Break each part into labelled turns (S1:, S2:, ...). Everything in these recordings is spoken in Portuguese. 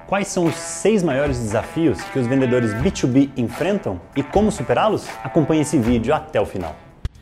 S1: quais são os 6 maiores desafios que os vendedores B2B enfrentam e como superá-los? Acompanhe esse vídeo até o final.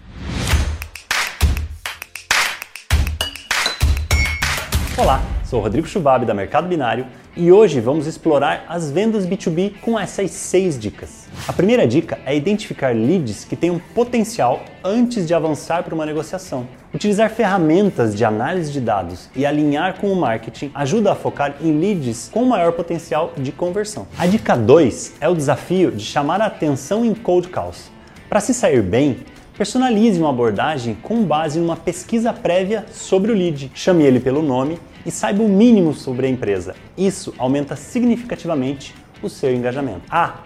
S1: Olá, sou o Rodrigo Schwab da Mercado Binário e hoje vamos explorar as vendas B2B com essas 6 dicas. A primeira dica é identificar leads que tenham potencial antes de avançar para uma negociação. Utilizar ferramentas de análise de dados e alinhar com o marketing ajuda a focar em leads com maior potencial de conversão. A dica 2 é o desafio de chamar a atenção em cold calls. Para se sair bem, personalize uma abordagem com base numa pesquisa prévia sobre o lead. Chame ele pelo nome e saiba o mínimo sobre a empresa. Isso aumenta significativamente o seu engajamento.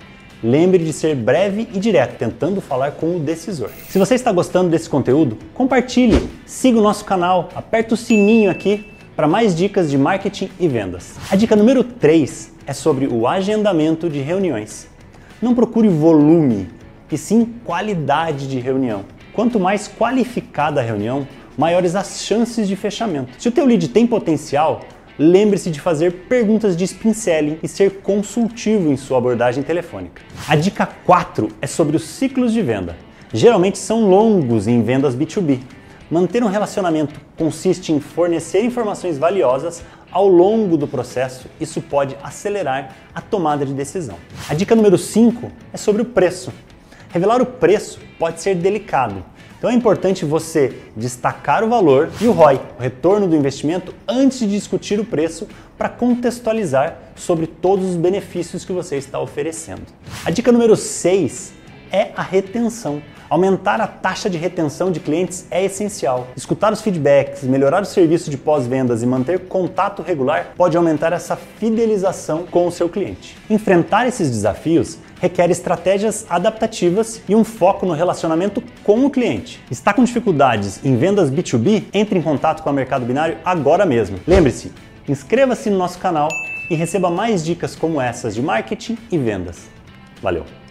S1: Lembre de ser breve e direto, tentando falar com o decisor. Se você está gostando desse conteúdo, compartilhe, siga o nosso canal, aperta o sininho aqui para mais dicas de marketing e vendas. A dica número 3 é sobre o agendamento de reuniões. Não procure volume, e sim qualidade de reunião. Quanto mais qualificada a reunião, maiores as chances de fechamento. Se o teu lead tem potencial, lembre-se de fazer perguntas de spin selling e ser consultivo em sua abordagem telefônica. A dica 4 é sobre os ciclos de venda. Geralmente são longos em vendas B2B. Manter um relacionamento consiste em fornecer informações valiosas ao longo do processo. Isso pode acelerar a tomada de decisão. A dica número 5 é sobre o preço. Revelar o preço pode ser delicado, então é importante você destacar o valor e o ROI, o retorno do investimento, antes de discutir o preço para contextualizar sobre todos os benefícios que você está oferecendo. A dica número 6 é a retenção. Aumentar a taxa de retenção de clientes é essencial. Escutar os feedbacks, melhorar o serviço de pós-vendas e manter contato regular pode aumentar essa fidelização com o seu cliente. Enfrentar esses desafios requer estratégias adaptativas e um foco no relacionamento com o cliente. Está com dificuldades em vendas B2B? Entre em contato com a Mercado Binário agora mesmo. Lembre-se, inscreva-se no nosso canal e receba mais dicas como essas de marketing e vendas. Valeu!